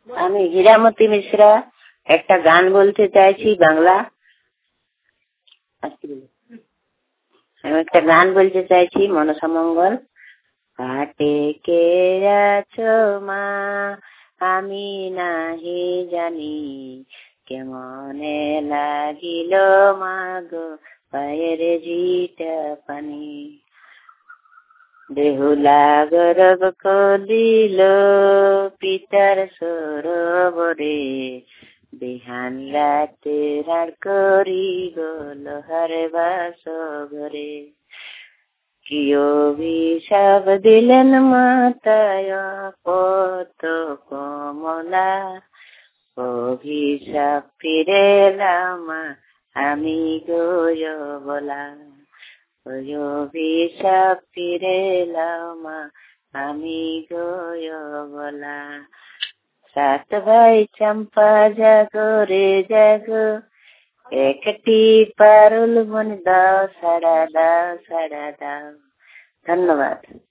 আমি হীরামতি মিশ্রা একটা গান বলতে চাইছি বাংলা। আমি একটা গান বলতে চাইছি মনসামঙ্গল। কাটে কে আছো মা আমি নাহি জানি, কেমনে লাগিল মা গো পায়ের জিটা পানি। বেহুলা গরব কলিল পিতার সরোবরে, বিহান রাতে রাত করি গল হরে বাস ঘরে। কি অভিশাপ দিলেন মাতায় কত কমলা, অভিশাপ ফিরেলাম আমি গয় বলা। অভিশাপ ফিরেলাম আমি গয় বলা। সাত ভাই চম্পা জাগো রে জাগো, একটি পারুল বন দাও সাড়া দাও সাড়া দাও। ধন্যবাদ।